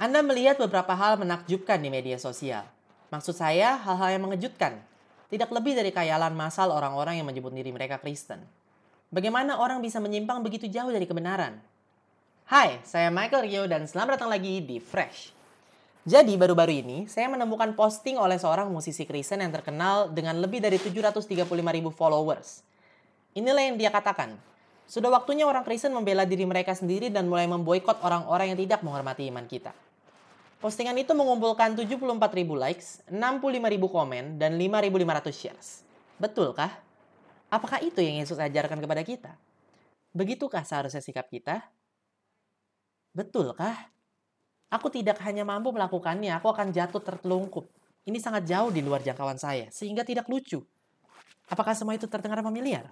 Anda melihat beberapa hal menakjubkan di media sosial. Maksud saya, hal-hal yang mengejutkan. Tidak lebih dari khayalan massal orang-orang yang menyebut diri mereka Kristen. Bagaimana orang bisa menyimpang begitu jauh dari kebenaran? Hai, saya Michael Rio dan selamat datang lagi di Fresh. Jadi baru-baru ini, saya menemukan posting oleh seorang musisi Kristen yang terkenal dengan lebih dari 735.000 followers. Inilah yang dia katakan. Sudah waktunya orang Kristen membela diri mereka sendiri dan mulai memboikot orang-orang yang tidak menghormati iman kita. Postingan itu mengumpulkan 74.000 likes, 65.000 komen, dan 5.500 shares. Betulkah? Apakah itu yang Yesus ajarkan kepada kita? Begitukah seharusnya sikap kita? Betulkah? Aku tidak hanya mampu melakukannya, aku akan jatuh tertelungkup. Ini sangat jauh di luar jangkauan saya, sehingga tidak lucu. Apakah semua itu terdengar familiar?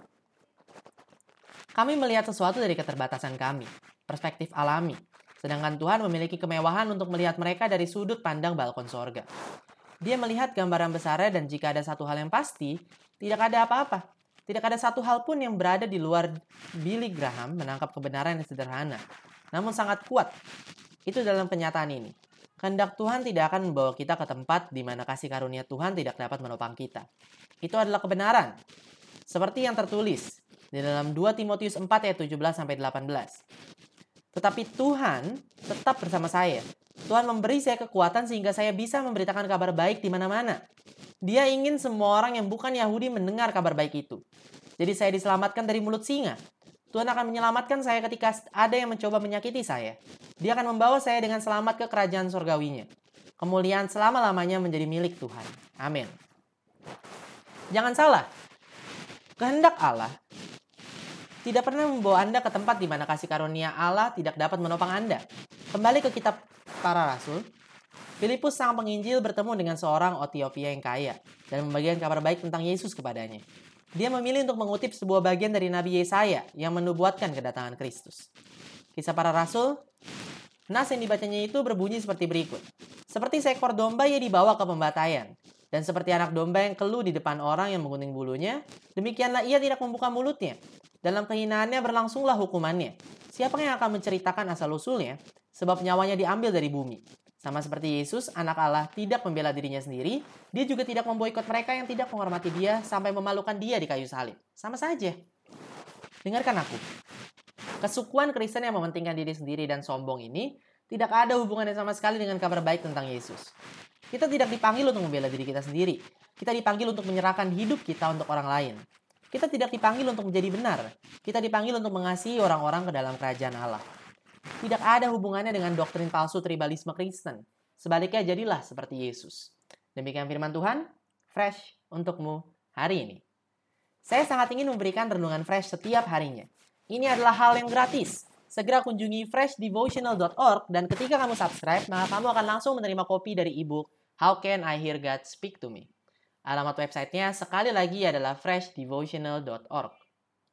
Kami melihat sesuatu dari keterbatasan kami, perspektif alami. Sedangkan Tuhan memiliki kemewahan untuk melihat mereka dari sudut pandang balkon sorga. Dia melihat gambaran besarnya dan jika ada satu hal yang pasti, tidak ada apa-apa. Tidak ada satu hal pun yang berada di luar Billy Graham menangkap kebenaran yang sederhana, namun sangat kuat. Itu dalam kenyataan ini. Kehendak Tuhan tidak akan membawa kita ke tempat di mana kasih karunia Tuhan tidak dapat menopang kita. Itu adalah kebenaran. Seperti yang tertulis di dalam 2 Timotius 4 ayat 17-18. Tetapi Tuhan tetap bersama saya. Tuhan memberi saya kekuatan sehingga saya bisa memberitakan kabar baik di mana-mana. Dia ingin semua orang yang bukan Yahudi mendengar kabar baik itu. Jadi saya diselamatkan dari mulut singa. Tuhan akan menyelamatkan saya ketika ada yang mencoba menyakiti saya. Dia akan membawa saya dengan selamat ke kerajaan surgawinya. Kemuliaan selama-lamanya menjadi milik Tuhan. Amin. Jangan salah. Kehendak Allah tidak pernah membawa Anda ke tempat di mana kasih karunia Allah tidak dapat menopang Anda. Kembali ke kitab para rasul, Filipus sang penginjil bertemu dengan seorang Etiopia yang kaya dan membagikan kabar baik tentang Yesus kepadanya. Dia memilih untuk mengutip sebuah bagian dari Nabi Yesaya yang menubuatkan kedatangan Kristus. Kisah para rasul, nas yang dibacanya itu berbunyi seperti berikut. Seperti seekor domba ia dibawa ke pembantaian. Dan seperti anak domba yang keluh di depan orang yang menggunting bulunya, demikianlah ia tidak membuka mulutnya. Dalam kehinaannya berlangsunglah hukumannya. Siapa yang akan menceritakan asal-usulnya? Sebab nyawanya diambil dari bumi. Sama seperti Yesus, anak Allah tidak membela dirinya sendiri, dia juga tidak memboikot mereka yang tidak menghormati dia sampai memalukan dia di kayu salib. Sama saja. Dengarkan aku. Kesukuan Kristen yang mementingkan diri sendiri dan sombong ini tidak ada hubungannya sama sekali dengan kabar baik tentang Yesus. Kita tidak dipanggil untuk membela diri kita sendiri. Kita dipanggil untuk menyerahkan hidup kita untuk orang lain. Kita tidak dipanggil untuk menjadi benar. Kita dipanggil untuk mengasihi orang-orang ke dalam kerajaan Allah. Tidak ada hubungannya dengan doktrin palsu tribalisme Kristen. Sebaliknya jadilah seperti Yesus. Demikian firman Tuhan, fresh untukmu hari ini. Saya sangat ingin memberikan renungan fresh setiap harinya. Ini adalah hal yang gratis. Segera kunjungi freshdevotional.org dan ketika kamu subscribe, maka kamu akan langsung menerima kopi dari ebook How Can I Hear God Speak to Me? Alamat websitenya sekali lagi adalah freshdevotional.org.